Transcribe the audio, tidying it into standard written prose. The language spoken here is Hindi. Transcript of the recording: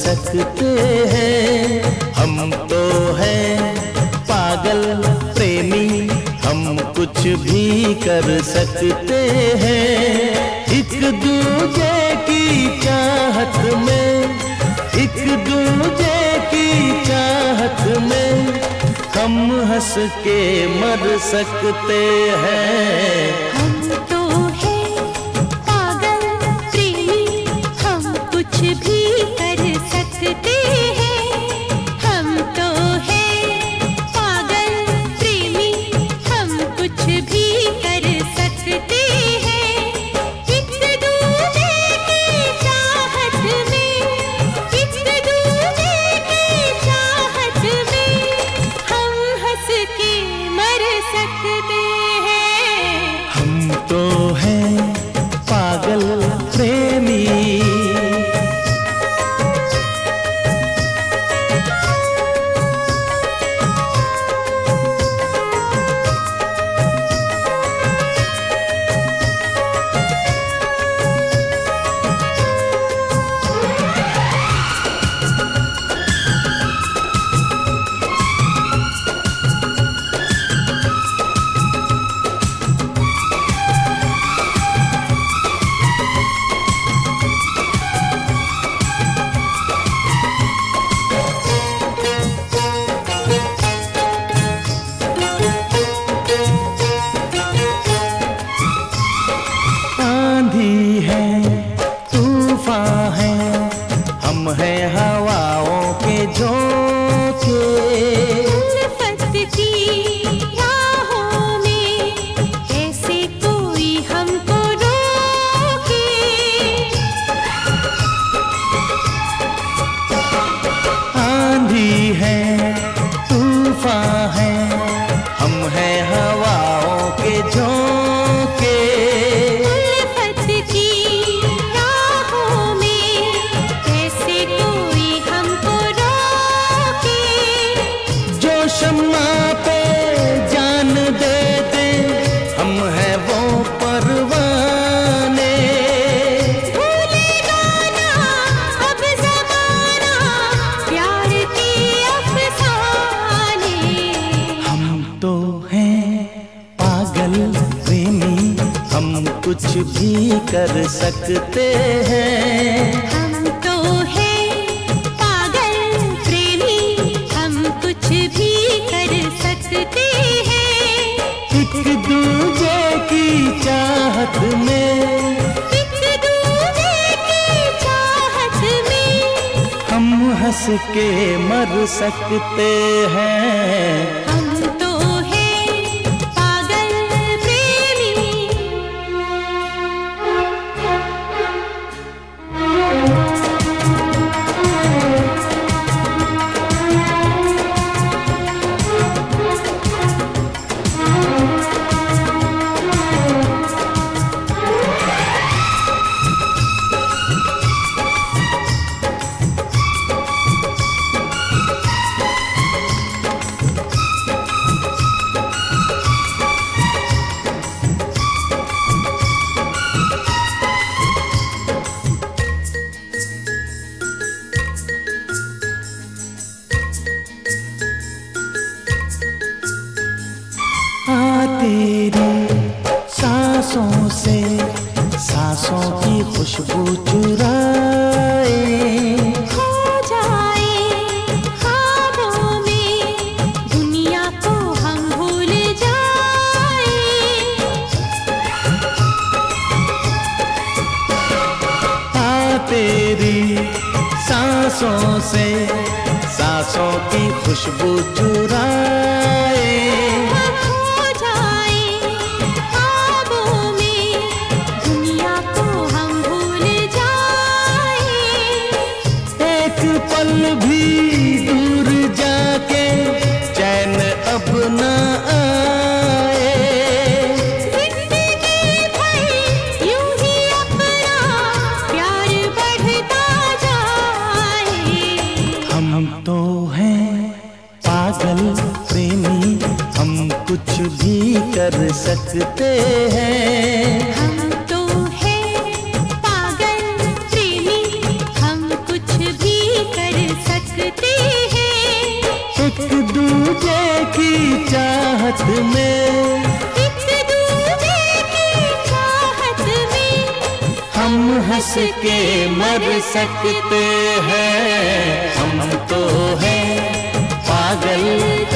सकते हैं। हम तो हैं पागल प्रेमी, हम कुछ भी कर सकते हैं। एक दूजे की चाहत में, एक दूजे की चाहत में हम हंस के मर सकते हैं। हम तो हैं पागल प्रेमी, हम कुछ भी कर सकते हैं। हम तो हैं पागल प्रेमी, हम कुछ भी कर सकते हैं। एक दूजे की चाहत में, एक दूजे की चाहत में हम हंस के मर सकते हैं। हम तो हैं पागल प्रेमी। आंधी है, तूफान है, हम हैं हवाओं के झोंके। उल्फत की राहों में कैसे कोई हमको रोके। आंधी है, तूफान है, हम हैं हवाओं के झोंके। उल्फत की राहों में कैसे कोई हमको रोके। जो शम्मा पे जान दे दे, हम हैं वो परवाने। भूलेगा ना अब ज़माना प्यार के अफसाने। हम तो हैं पागल प्रेमी, हम कुछ भी कर सकते हैं। हम तो हैं पागल प्रेमी, हम कुछ भी कर सकते हैं। एक दूजे की चाहत में, एक दूजे की चाहत में हम हंस के मर सकते हैं। हम तो हैं पागल प्रेमी। तेरी सांसों से सांसों की खुशबू चुराए। खो जाए ख्वाबों में, दुनिया को हम भूल जाए। तेरी सांसों से सांसों की खुशबू चुराए। खो जाए ख्वाबों में, दुनिया को हम भूल जाए। एक पल भी दूर जाके चैन अब न आए। जिंदगी भर यूं ही अपना प्यार बढ़ता जाए। हम तो हैं पागल प्रेमी, हम कुछ भी कर सकते हैं। हम तो हैं पागल प्रेमी, हम कुछ भी कर दूजे की चाहत में, एक दूजे की चाहत में हम हंस के मर सकते हैं। हम तो हैं पागल